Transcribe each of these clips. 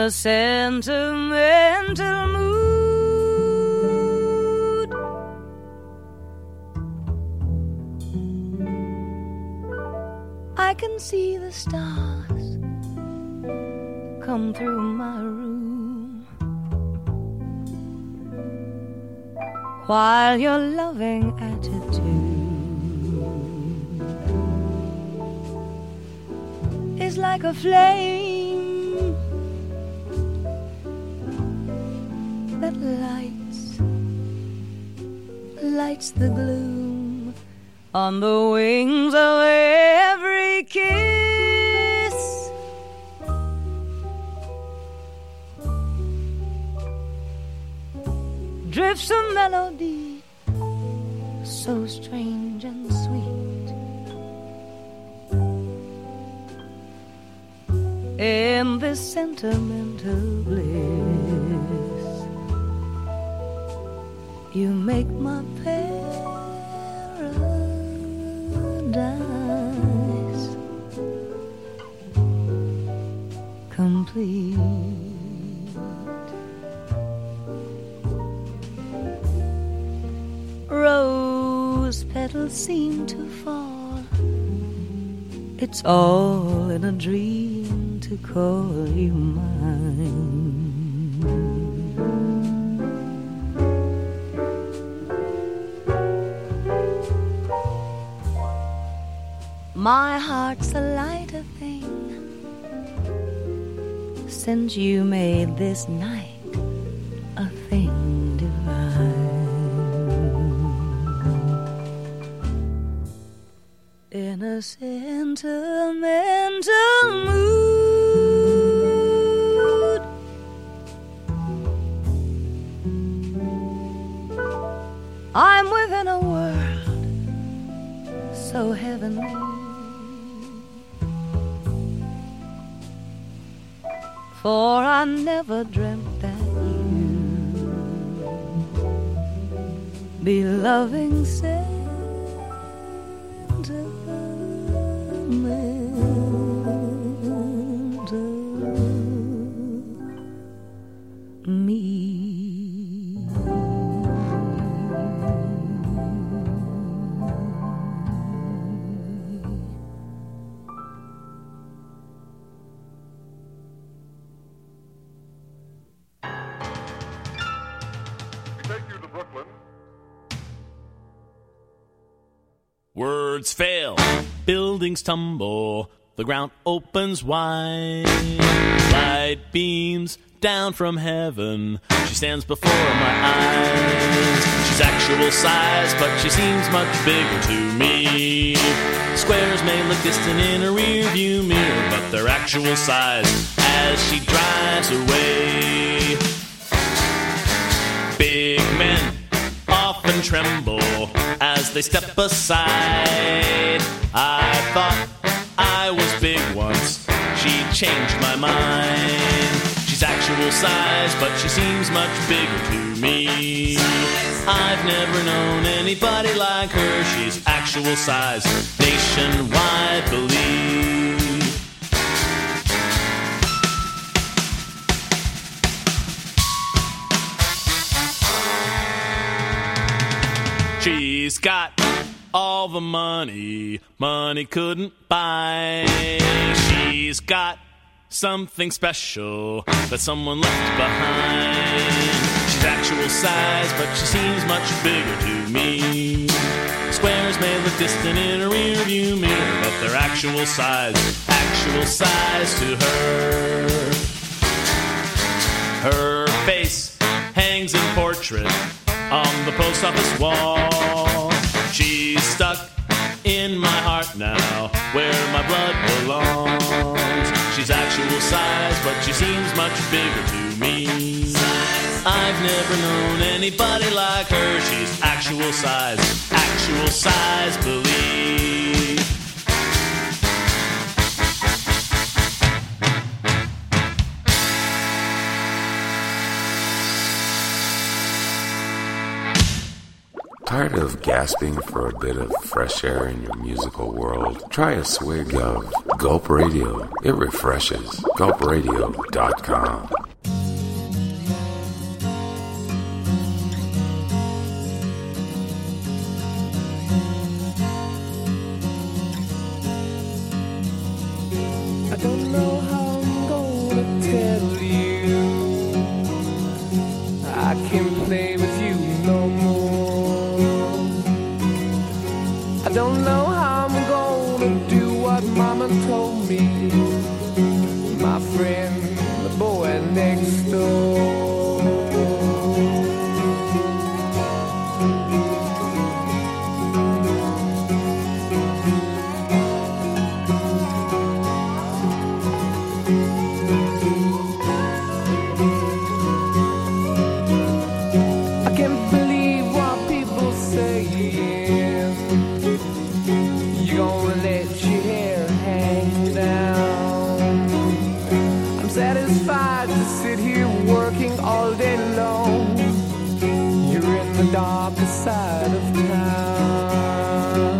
a sentimental mood. I can see the stars come through my room while your loving attitude is like a flame that lights the gloom on the wings of every kiss. Drifts a melody so strange and sweet in this sentimental bliss. You make my paradise complete. Rose petals seem to fall. It's all in a dream to call you mine. My heart's a lighter thing since you made this night a thing divine. In a sentimental mood, I'm within a world so heavenly, for I never dreamt that you'd be loving me. Words fail, buildings tumble, the ground opens wide. Light beams down from heaven, she stands before my eyes. She's actual size, but she seems much bigger to me. Squares may look distant in a rear view mirror, but they're actual size as she drives away. Big men often tremble as they step aside. I thought I was big once, she changed my mind. She's actual size, but she seems much bigger to me. I've never known anybody like her. She's actual size, nationwide believe. She's got all the money money couldn't buy. She's got something special that someone left behind. She's actual size, but she seems much bigger to me. Squares may look distant in a rear view mirror, but they're actual size to her. Her face hangs in portrait on the post office wall. She's stuck in my heart now, where my blood belongs. She's actual size, but she seems much bigger to me. I've never known anybody like her. She's actual size, believe. Tired of gasping for a bit of fresh air in your musical world? Try a swig of Gulp Radio. It refreshes. GulpRadio.com. I don't know how I'm gonna tell you I can't play with you no more. I don't know how I'm gonna do what Mama told me, my friend, the boy next door. Darker side of town.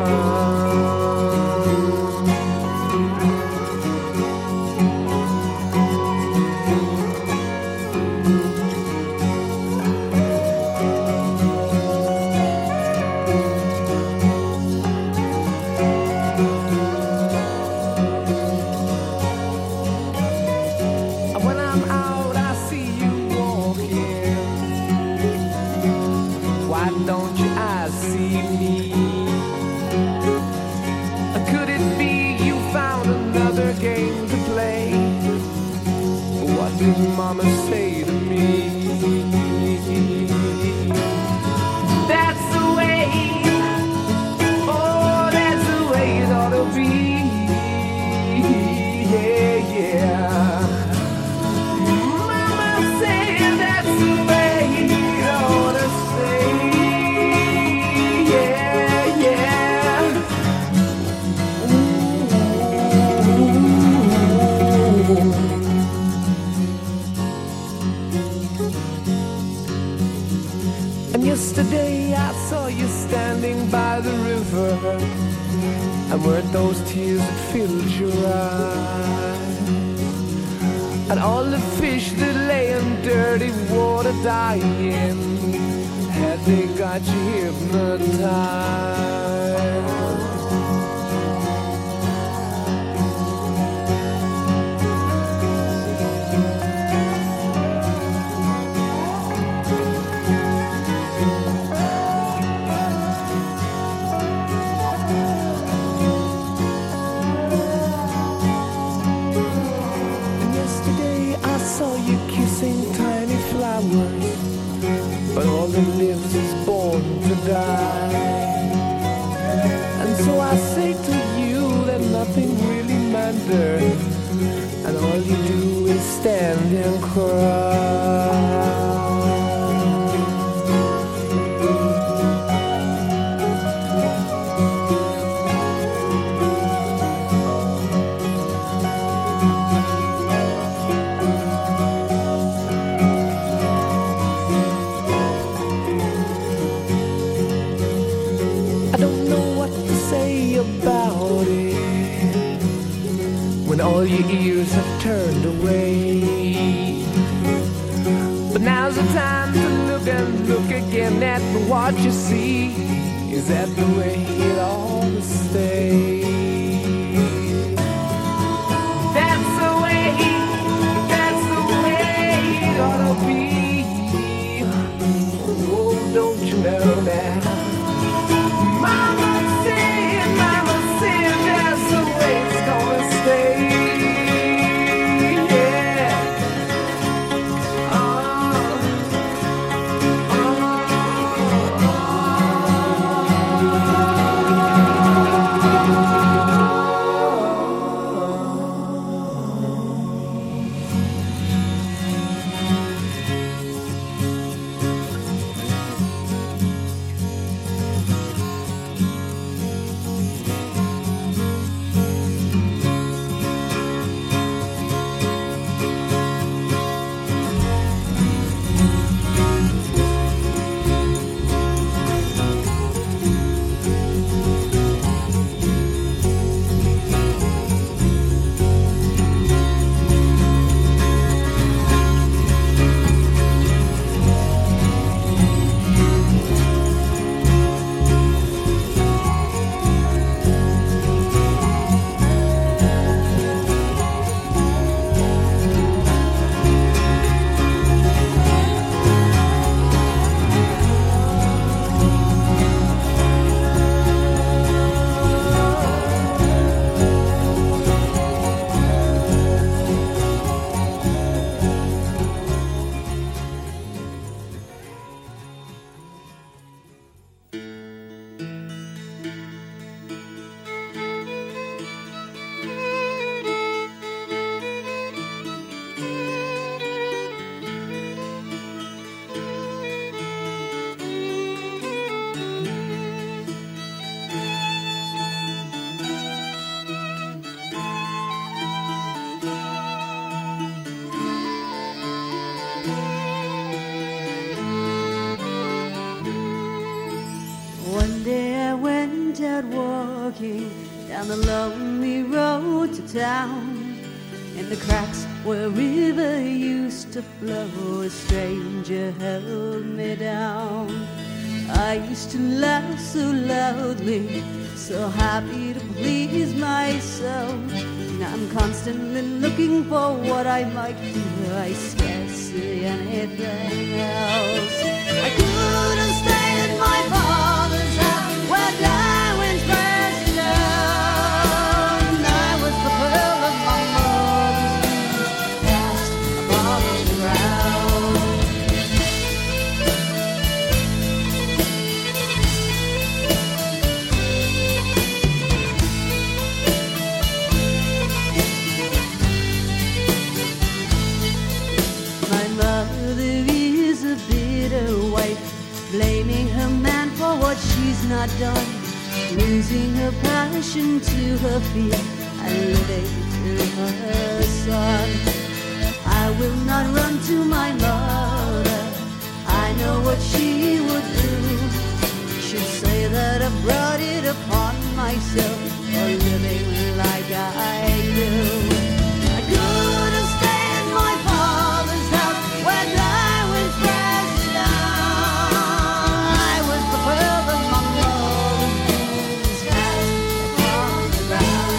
When I'm out, I see you walking. Why don't your eyes see me? Could it be you found another game to play? What did Mama say to me? That's the way, oh, that's the way it ought to be. Yeah, yeah. Mama said that's the way it ought to stay. And yesterday I saw you standing by the river, and weren't those tears that filled your eyes? And all the fish that lay in dirty water dying, had they got you hypnotized? But all that lives is born to die. And so I say to you that nothing really matters, and all you do is stand and cry. About it, when all your ears have turned away. But now's the time to look and look again at what you see. Is that the way it ought to stay? That's the way it ought to be. Oh, don't you know that? Mama said that's the way it's gonna stay. Yeah. out walking down the lonely road to town. In the cracks where a river used to flow, a stranger held me down. I used to laugh so loudly, so happy to please myself. Now I'm constantly looking for what I might do. I scarce see anything else. I couldn't stay in my father's house where Darwin's pressed down. I was the pearl of my mother's dreams, cast upon the ground. My mother is a bitter wife, blaming her man for what she's not done, losing her passion to her fear and living to her son. I will not run to my mother, I know what she would do. She'd say that I brought it upon myself for living like I do. I couldn't stay in my father's house where Darwin's pressed down. I was the pearl of my mother's dreams, cast upon the ground.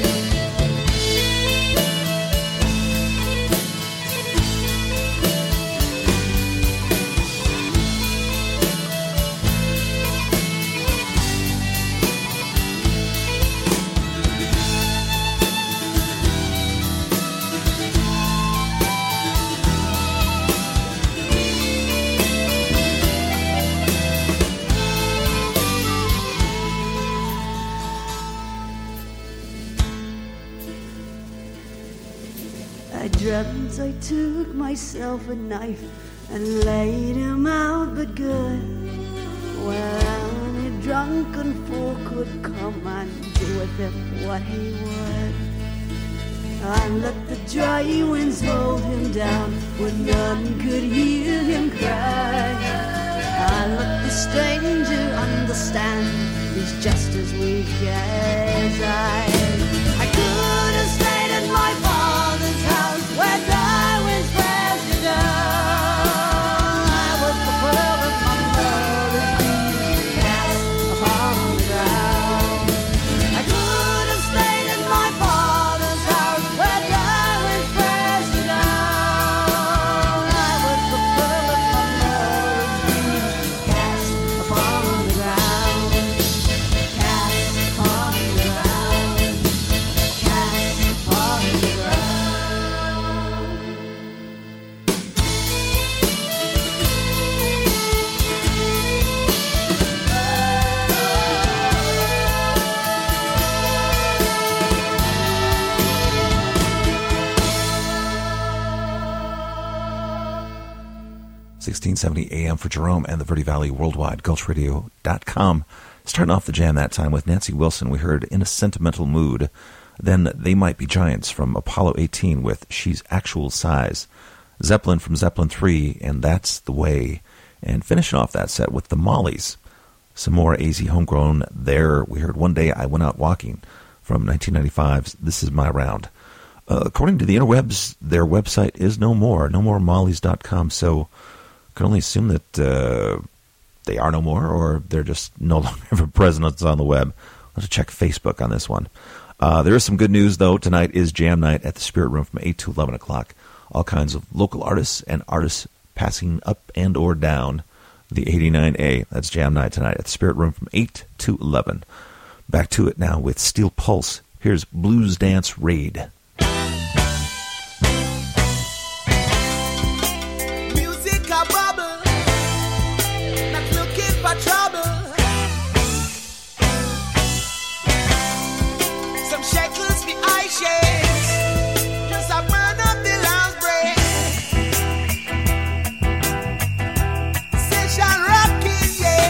I dreamt I took myself a knife and laid him out but good. Well, any drunken fool could come and do with him what he would. I let the dry winds hold him down when none could hear him cry. I let the stranger understand he's just as weak as I could have stayed in my father's house where Darwin's pressed down. I was the pearl of my mother's dreams, cast upon the ground. I could have stayed in my father's house where Darwin's pressed down. I was the pearl of my mother's dreams, cast upon the ground. Cast upon the ground. Cast upon the ground. $1670 AM for Jerome and the Verde Valley Worldwide, GulchRadio.com. Starting off the jam that time with Nancy Wilson, we heard In a Sentimental Mood. Then They Might Be Giants from Apollo 18 with She's Actual Size. Zeppelin from Zeppelin 3 and That's the Way. And finishing off that set with the Mollies. Some more AZ homegrown there. We heard One Day I Went Out Walking from 1995's This Is My Round. According to the interwebs, their website is no more mollies.com, so can only assume that they are no more, or they're just no longer have a presence on the web. I'll have to check Facebook on this one. There is some good news, though. Tonight is Jam Night at the Spirit Room from 8 to 11 o'clock. All kinds of local artists and artists passing up and or down the 89A. That's Jam Night tonight at the Spirit Room from 8 to 11. Back to it now with Steel Pulse. Here's Blues Dance Raid. Music a bubble, not looking for trouble. Some shekels for eye shades, just a burn up the last break. Session rocking, yeah.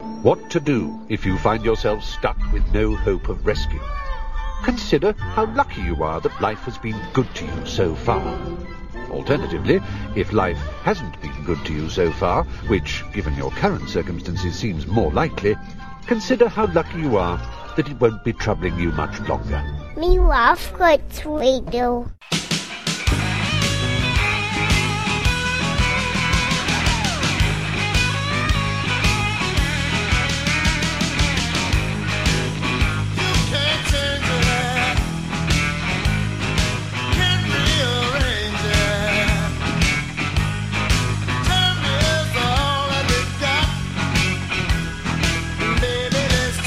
What to do if you find yourself stuck with no hope of rescue? Consider how lucky you are that life has been good to you so far. Alternatively, if life hasn't been good to you so far, which, given your current circumstances, seems more likely, consider how lucky you are that it won't be troubling you much longer. Me love Good Radio.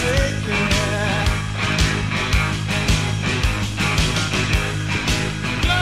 Love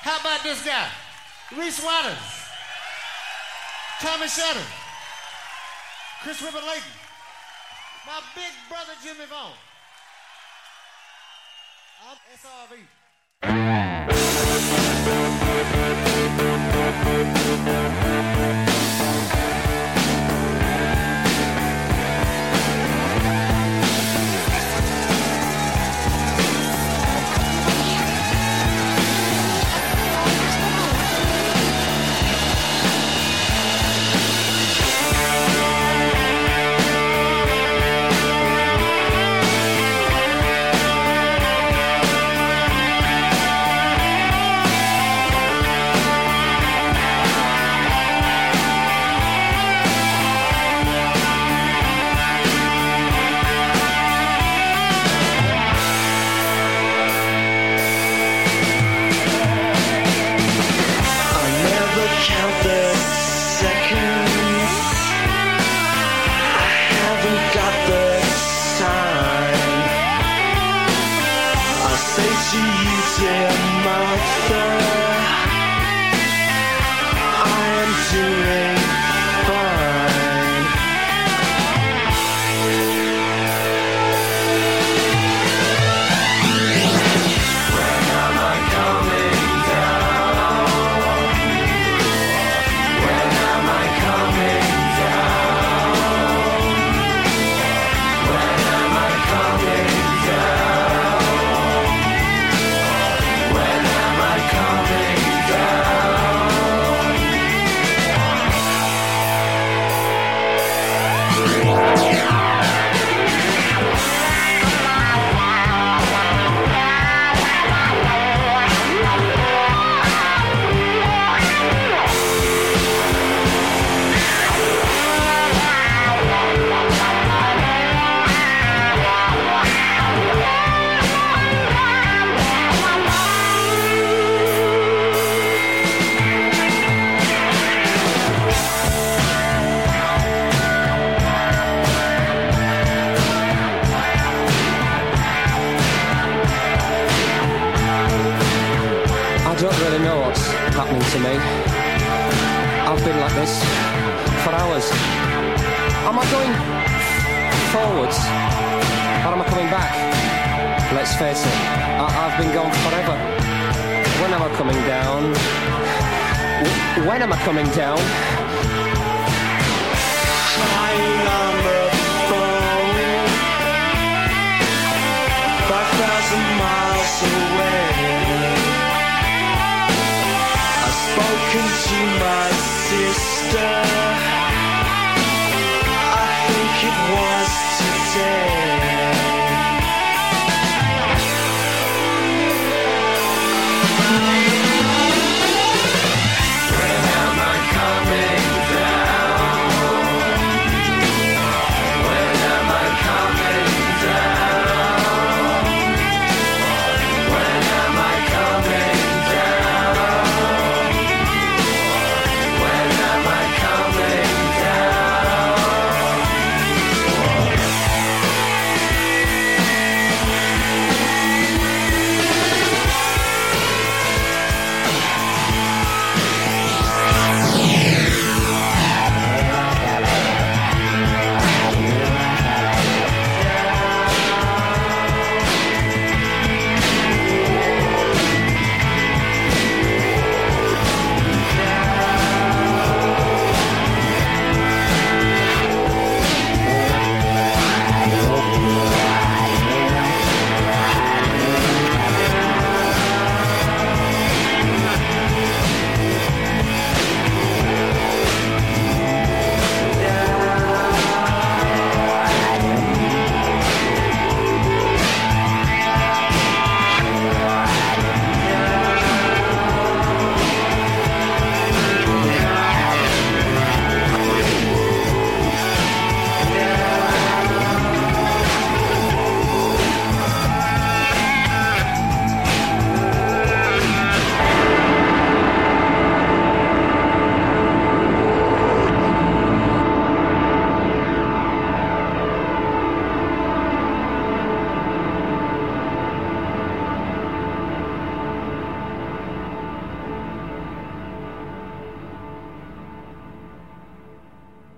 How about this guy? Reese Waters, Tommy Shutter, Chris Ripper-Layton, my big brother Jimmy Vaughn. I'm SRV. To me, I've been like this for hours. Am I going forwards or am I coming back? Let's face it, I've been gone forever. When am I coming down? When am I coming down? Flying on the phone, 5,000 miles away. Spoken to my sister, I think it was today. When am I coming down? When am I coming down? When am I coming down? When am I coming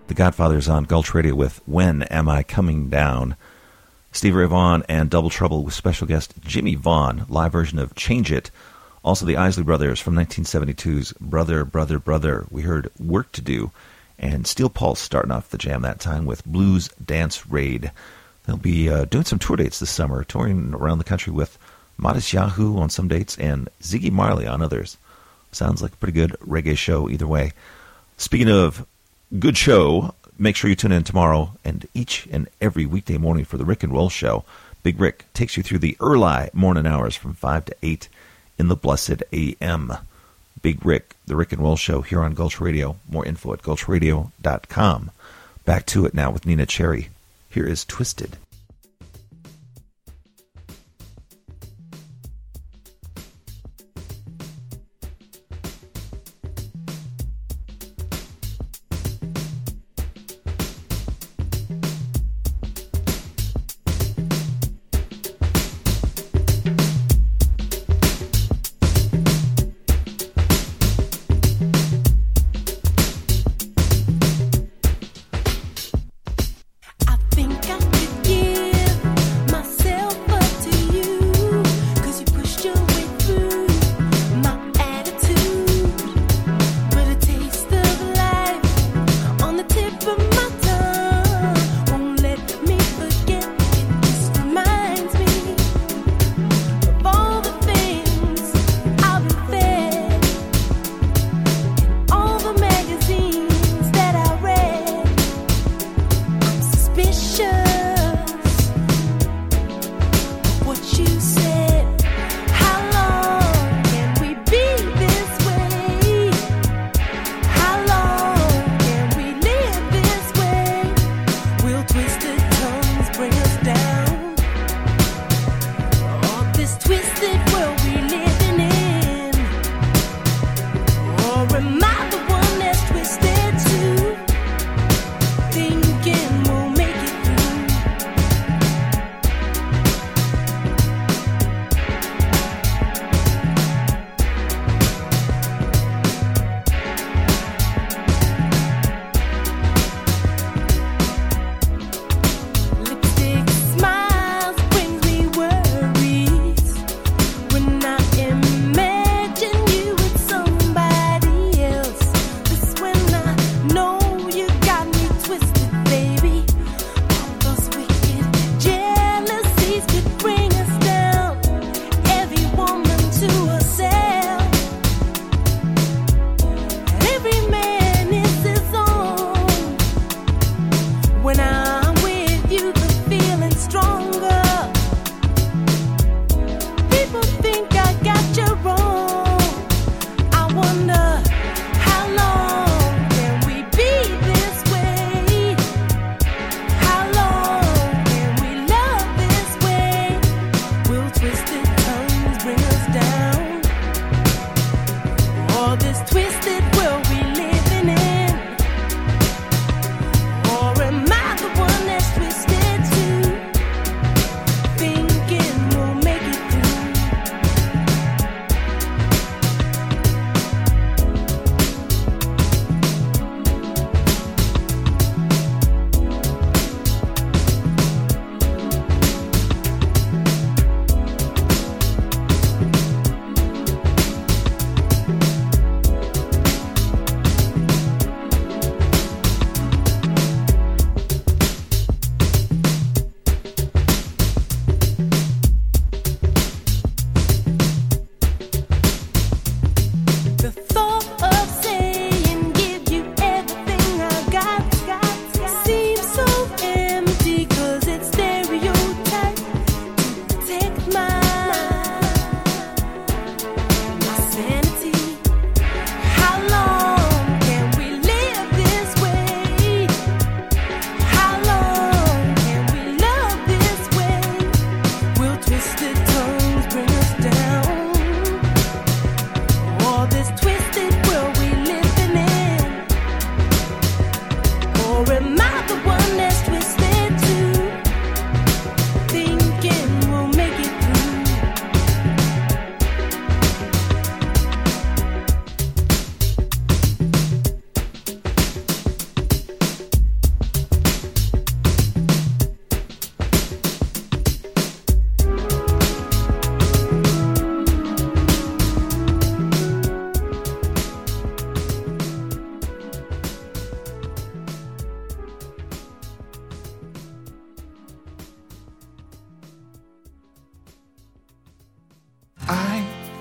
The Godfathers on Gulch Radio with When Am I Coming Down? Stevie Ray Vaughan and Double Trouble with special guest Jimmy Vaughan, live version of Change It. Also the Isley Brothers from 1972's Brother, Brother, Brother. We heard Work to Do. And Steel Pulse starting off the jam that time with Blues Dance Raid. They'll be doing some tour dates this summer, touring around the country with Modest Yahoo on some dates and Ziggy Marley on others. Sounds like a pretty good reggae show either way. Speaking of good show, make sure you tune in tomorrow and each and every weekday morning for the Rick and Roll Show. Big Rick takes you through the early morning hours from 5 to 8 in the blessed AM. Big Rick, the Rick and Roll Show here on Gulch Radio. More info at gulchradio.com. Back to it now with Nina Cherry. Here is Twisted. I think I could give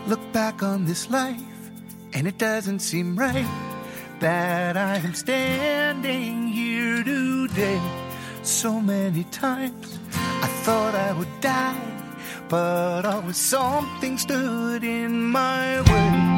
look back on this life, and it doesn't seem right that I am standing here today. So many times I thought I would die, but always something stood in my way.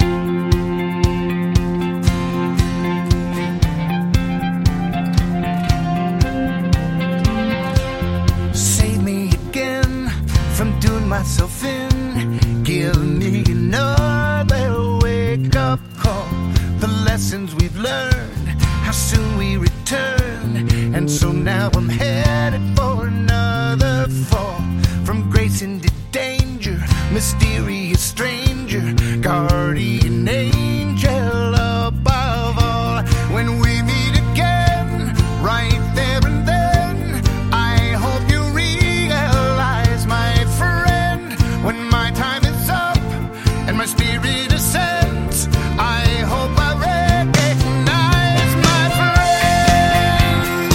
Save me again from doing myself in. Give me another wake-up call. The lessons we've learned, how soon we return. And so now I'm headed for another fall. From grace into danger, mysterious stranger, guardian angel above all. When we meet again, right there and then, I hope you realize, my friend, when my time is up and my spirit ascends, I hope I recognize my friend.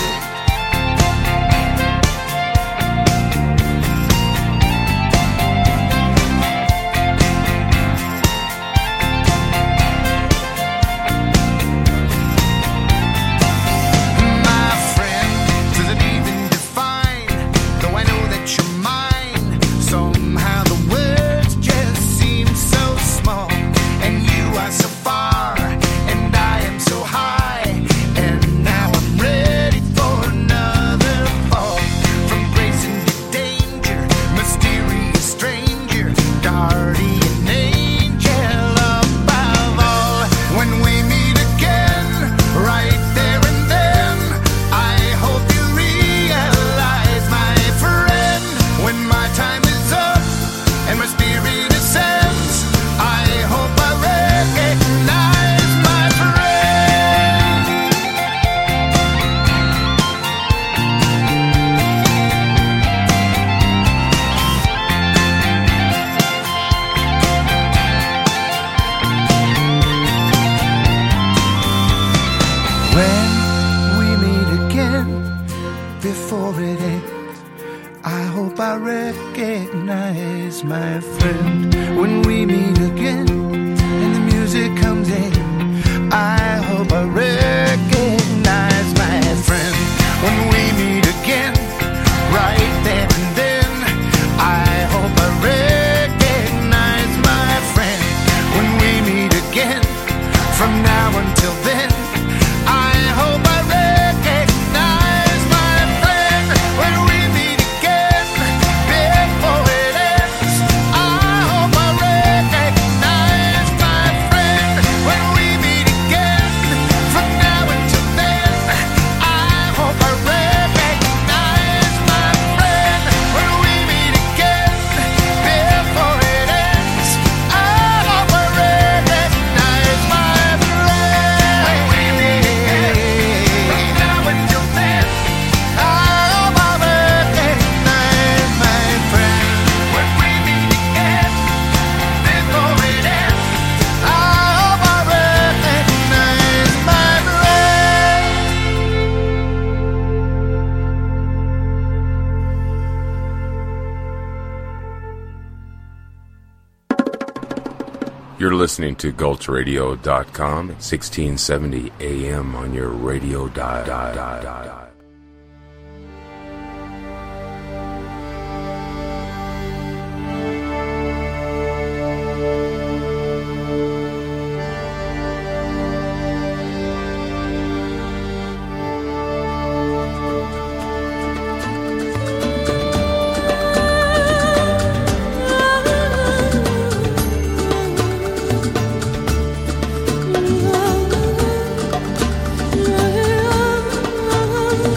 My friend doesn't even define, though I know that you're mine. Somehow the words just seem so small, and you are so far, and I am so high, and now I'm ready for another fall. From grace into danger, mysterious stranger, guardian angel above all. When we meet again, right there and then, I hope you realize, my friend, when my time is up and my spirit ascends, I hope I recognize my friend. When we meet again, before it ends, I hope I recognize my friend. When we meet again and the music comes in, I hope I recognize my friend. When we meet again, right there and then, I hope I recognize my friend. When we meet again, from now until then, I hope I recognize my friend. When we meet again, before it ends, I hope I recognize my friend. When we meet again, from now until then, I hope I recognize my friend. When we meet again, before it ends, I hope I recognize my friend. When we meet again, from now until then, I hope I recognize my friend. When we meet again, before it ends, I hope I recognize my friend. You're listening to GulchRadio.com at 1670 AM on your radio dial. La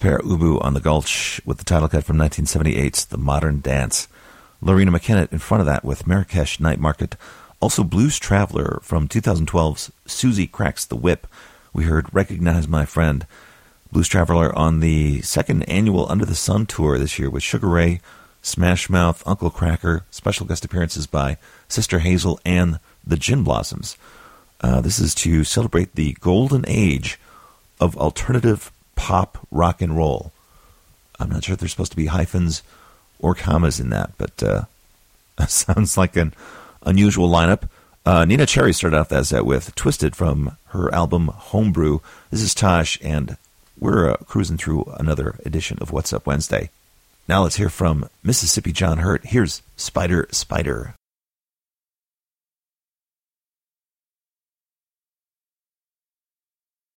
Père Ubu on the Gulch with the title cut from 1978's The Modern Dance. Lorena McKenna in front of that with Marrakesh Night Market. Also Blues Traveler from 2012's Susie Cracks the Whip. We heard Recognize My Friend. Blues Traveler on the second annual Under the Sun tour this year with Sugar Ray, Smash Mouth, Uncle Cracker, special guest appearances by Sister Hazel and the Gin Blossoms. This is to celebrate the golden age of alternative pop rock and roll. I'm not sure if there's supposed to be hyphens or commas in that, but that sounds like an unusual lineup. Nina Cherry started off that with Twisted from her album Homebrew. This is Tosh, and we're cruising through another edition of What's Up Wednesday. Now let's hear from Mississippi John Hurt. Here's Spider Spider.